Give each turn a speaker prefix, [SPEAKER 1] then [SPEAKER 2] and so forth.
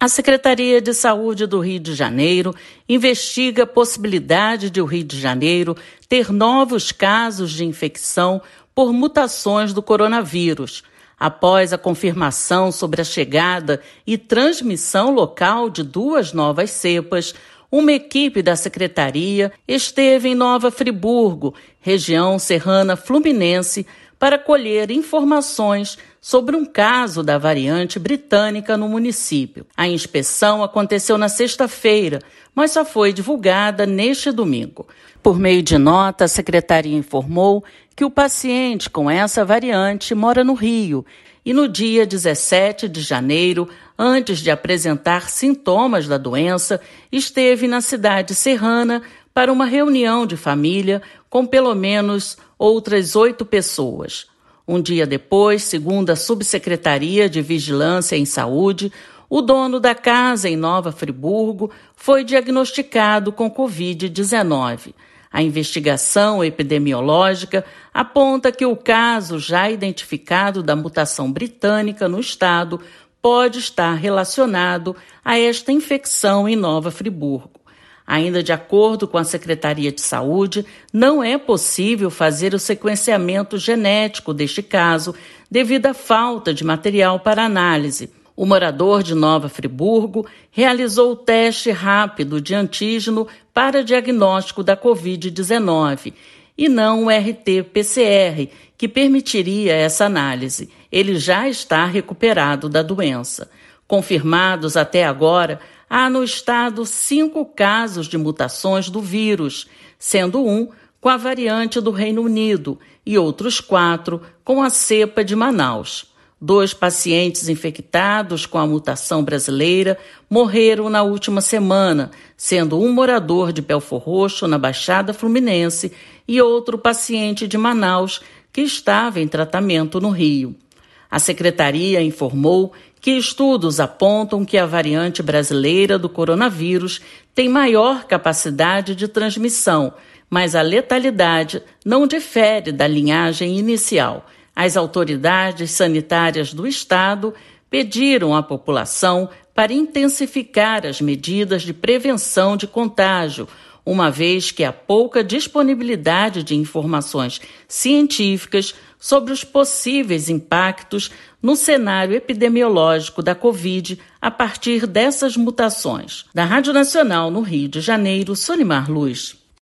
[SPEAKER 1] A Secretaria de Saúde do Rio de Janeiro investiga a possibilidade de o Rio de Janeiro ter novos casos de infecção por mutações do coronavírus, após a confirmação sobre a chegada e transmissão local de 2 novas cepas. Uma equipe da Secretaria esteve em Nova Friburgo, região serrana fluminense, para colher informações sobre um caso da variante britânica no município. A inspeção aconteceu na sexta-feira, mas só foi divulgada neste domingo. Por meio de nota, a Secretaria informou que o paciente com essa variante mora no Rio e no dia 17 de janeiro, antes de apresentar sintomas da doença, esteve na cidade serrana para uma reunião de família com pelo menos outras 8 pessoas. Um dia depois, segundo a Subsecretaria de Vigilância em Saúde, o dono da casa em Nova Friburgo foi diagnosticado com Covid-19. A investigação epidemiológica aponta que o caso já identificado da mutação britânica no estado pode estar relacionado a esta infecção em Nova Friburgo. Ainda de acordo com a Secretaria de Saúde, não é possível fazer o sequenciamento genético deste caso devido à falta de material para análise. O morador de Nova Friburgo realizou o teste rápido de antígeno para diagnóstico da Covid-19 e não o RT-PCR, que permitiria essa análise. Ele já está recuperado da doença. Confirmados até agora, há no estado 5 casos de mutações do vírus, sendo um com a variante do Reino Unido e outros 4 com a cepa de Manaus. 2 pacientes infectados com a mutação brasileira morreram na última semana, sendo um morador de Belfor Roxo, na Baixada Fluminense, e outro paciente de Manaus, que estava em tratamento no Rio. A Secretaria informou que estudos apontam que a variante brasileira do coronavírus tem maior capacidade de transmissão, mas a letalidade não difere da linhagem inicial. As autoridades sanitárias do estado pediram à população para intensificar as medidas de prevenção de contágio, uma vez que há pouca disponibilidade de informações científicas sobre os possíveis impactos no cenário epidemiológico da Covid a partir dessas mutações. Da Rádio Nacional no Rio de Janeiro, Solimar Luz.